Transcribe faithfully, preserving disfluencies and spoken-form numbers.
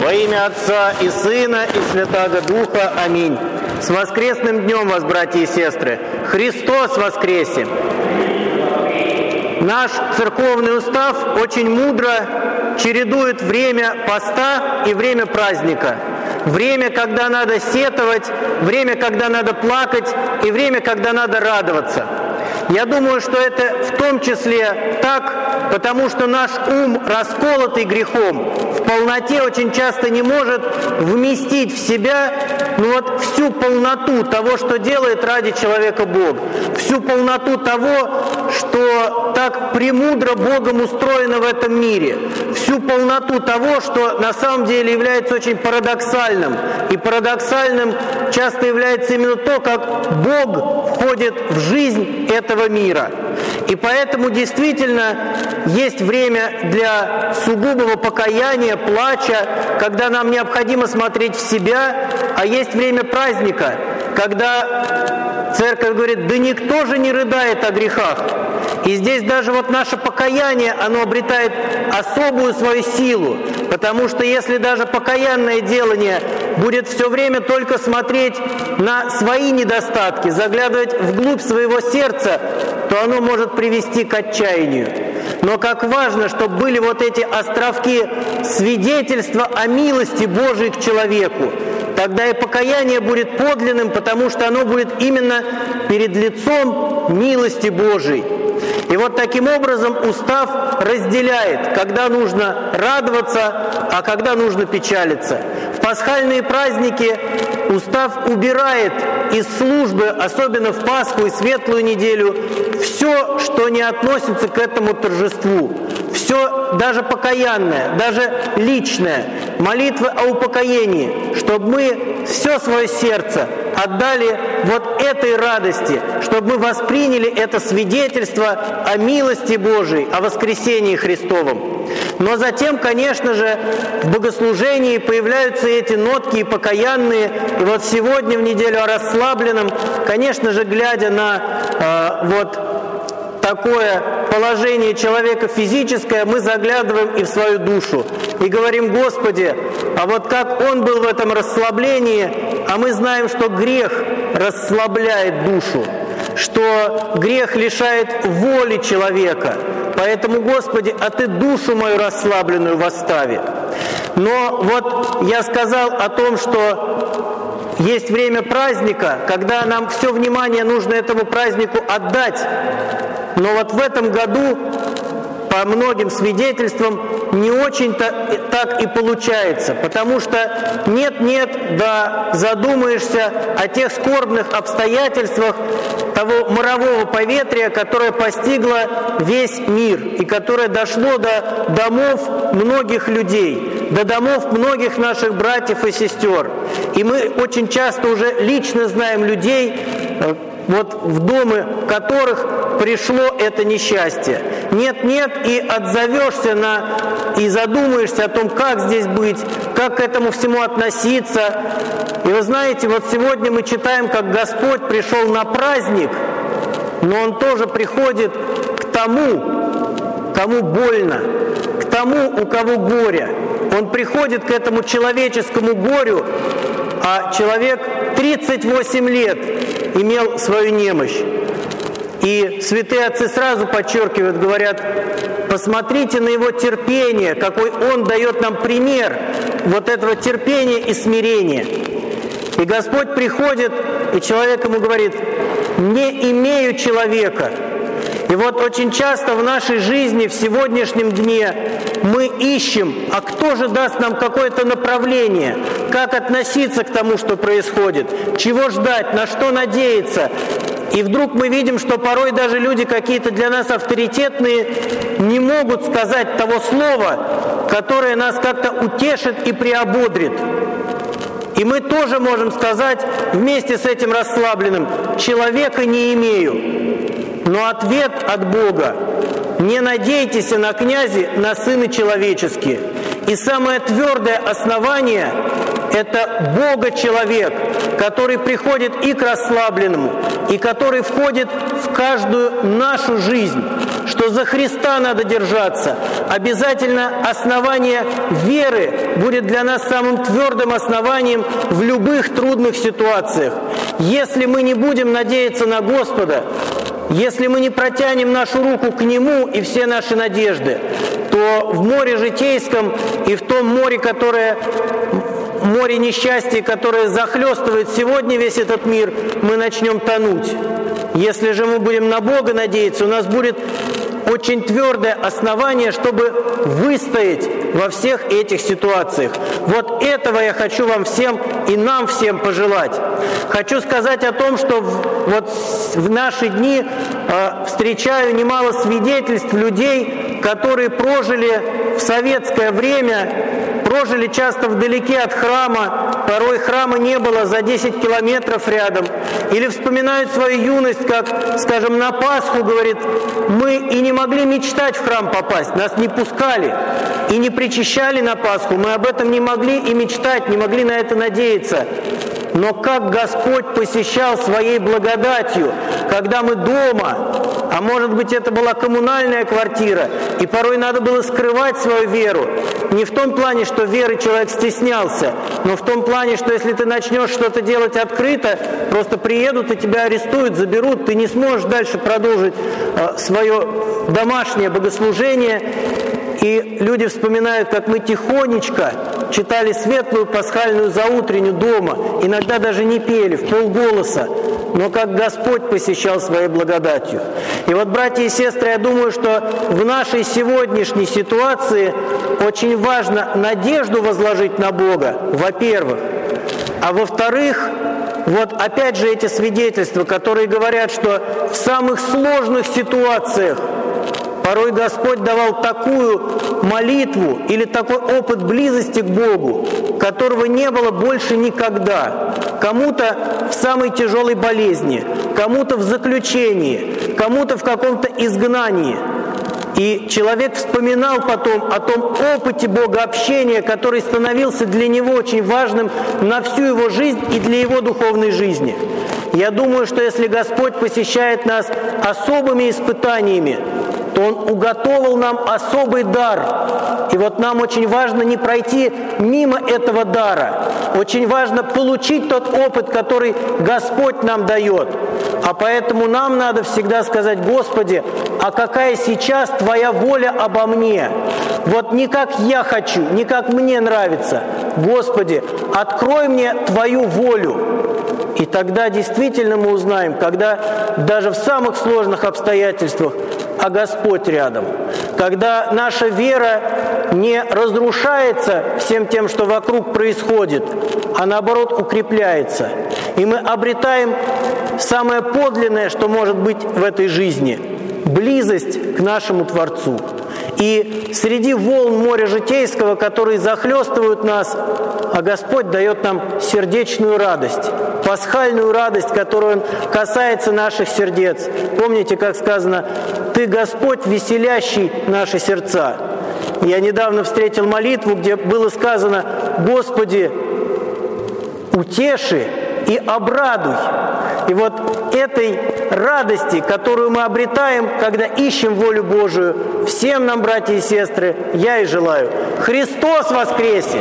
Во имя Отца и Сына и Святаго Духа. Аминь. С воскресным днем вас, братья и сестры! Христос воскресе! Наш церковный устав очень мудро чередует время поста и время праздника. Время, когда надо сетовать, время, когда надо плакать, и время, когда надо радоваться. Я думаю, что это в том числе так, потому что наш ум, расколотый грехом, в полноте очень часто не может вместить в себя ну вот, всю полноту того, что делает ради человека Бог, всю полноту того, что так премудро Богом устроено в этом мире, всю полноту того, что на самом деле является очень парадоксальным. И парадоксальным часто является именно то, как Бог входит в жизнь этого мира. И поэтому действительно есть время для сугубого покаяния, плача, когда нам необходимо смотреть в себя, а есть время праздника, когда церковь говорит: да никто же не рыдает о грехах. И здесь даже вот наше покаяние, оно обретает особую свою силу, потому что если даже покаянное делание будет все время только смотреть на свои недостатки, заглядывать вглубь своего сердца, то оно может привести к отчаянию. Но как важно, чтобы были вот эти островки свидетельства о милости Божией к человеку. Тогда и покаяние будет подлинным, потому что оно будет именно перед лицом милости Божией. И вот таким образом устав разделяет, когда нужно радоваться, а когда нужно печалиться. В пасхальные праздники устав убирает из службы, особенно в Пасху и Светлую неделю, все, что не относится к этому торжеству. Все, даже покаянное, даже личное, молитвы о упокоении, чтобы мы все свое сердце отдали вот этой радости, чтобы мы восприняли это свидетельство о милости Божией, о воскресении Христовом. Но затем, конечно же, в богослужении появляются эти нотки и покаянные. И вот сегодня, в неделю о расслабленном, конечно же, глядя на э, вот такое положение человека физическое, мы заглядываем и в свою душу. И говорим: Господи, а вот как Он был в этом расслаблении, а мы знаем, что грех расслабляет душу, что грех лишает воли человека. Поэтому, Господи, а Ты душу мою расслабленную восстави. Но вот я сказал о том, что есть время праздника, когда нам все внимание нужно этому празднику отдать. Но вот в этом году, по многим свидетельствам, не очень-то так и получается, потому что нет-нет, да задумаешься о тех скорбных обстоятельствах того морового поветрия, которое постигло весь мир и которое дошло до домов многих людей, до домов многих наших братьев и сестер. И мы очень часто уже лично знаем людей, вот в дома которых пришло это несчастье. Нет-нет, и отзовешься на, и задумаешься о том, как здесь быть, как к этому всему относиться. И вы знаете, вот сегодня мы читаем, как Господь пришел на праздник, но Он тоже приходит к тому, кому больно, к тому, у кого горе. Он приходит к этому человеческому горю, а человек тридцать восемь лет имел свою немощь. И святые отцы сразу подчеркивают, говорят: посмотрите на его терпение, какой он дает нам пример вот этого терпения и смирения. И Господь приходит, и человек ему говорит: не имею человека. И вот очень часто в нашей жизни, в сегодняшнем дне, мы ищем, а кто же даст нам какое-то направление, как относиться к тому, что происходит, чего ждать, на что надеяться. И вдруг мы видим, что порой даже люди какие-то для нас авторитетные не могут сказать того слова, которое нас как-то утешит и приободрит. И мы тоже можем сказать вместе с этим расслабленным: человека не имею. Но ответ от Бога: не надейтесь на князи, на сыны человеческие. И самое твердое основание – это Бога-человек, который приходит и к расслабленному, и который входит в каждую нашу жизнь, что за Христа надо держаться. Обязательно основание веры будет для нас самым твердым основанием в любых трудных ситуациях. Если мы не будем надеяться на Господа, если мы не протянем нашу руку к Нему и все наши надежды, то в море житейском и в том море, которое, море несчастья, которое захлестывает сегодня весь этот мир, мы начнем тонуть. Если же мы будем на Бога надеяться, у нас будет очень твердое основание, чтобы выстоять во всех этих ситуациях. Вот этого я хочу вам всем и нам всем пожелать. Хочу сказать о том, что в, вот в наши дни э, встречаю немало свидетельств людей, которые прожили в советское время, прожили часто вдалеке от храма, порой храма не было за десять километров рядом, или вспоминают свою юность, как, скажем, на Пасху, говорит, мы и не могли мечтать в храм попасть, нас не пускали и не причащали на Пасху, мы об этом не могли и мечтать, не могли на это надеяться. Но как Господь посещал своей благодатью, когда мы дома, а может быть это была коммунальная квартира, и порой надо было скрывать свою веру. Не в том плане, что веры человек стеснялся, но в том плане, что если ты начнешь что-то делать открыто, просто приедут и тебя арестуют, заберут, ты не сможешь дальше продолжить э, свое домашнее богослужение. И люди вспоминают, как мы тихонечко читали светлую пасхальную заутреннюю дома, иногда даже не пели, в полголоса, но как Господь посещал своей благодатью. И вот, братья и сестры, я думаю, что в нашей сегодняшней ситуации очень важно надежду возложить на Бога, во-первых, а во-вторых, вот опять же эти свидетельства, которые говорят, что в самых сложных ситуациях порой Господь давал такую молитву или такой опыт близости к Богу, которого не было больше никогда. Кому-то в самой тяжелой болезни, кому-то в заключении, кому-то в каком-то изгнании. И человек вспоминал потом о том опыте богообщения, который становился для него очень важным на всю его жизнь и для его духовной жизни. Я думаю, что если Господь посещает нас особыми испытаниями, то Он уготовил нам особый дар. И вот нам очень важно не пройти мимо этого дара. Очень важно получить тот опыт, который Господь нам дает. А поэтому нам надо всегда сказать: Господи, а какая сейчас Твоя воля обо мне? Вот не как я хочу, не как мне нравится. Господи, открой мне Твою волю. И тогда действительно мы узнаем, когда даже в самых сложных обстоятельствах, а Господь рядом. Когда наша вера не разрушается всем тем, что вокруг происходит, а наоборот укрепляется. И мы обретаем самое подлинное, что может быть в этой жизни – близость к нашему Творцу. И среди волн моря житейского, которые захлестывают нас, а Господь дает нам сердечную радость, пасхальную радость, которую Он касается наших сердец. Помните, как сказано: «Ты, Господь, веселящий наши сердца». Я недавно встретил молитву, где было сказано: «Господи, утеши и обрадуй». И вот этой радости, которую мы обретаем, когда ищем волю Божию, всем нам, братья и сестры, я и желаю. Христос воскресе!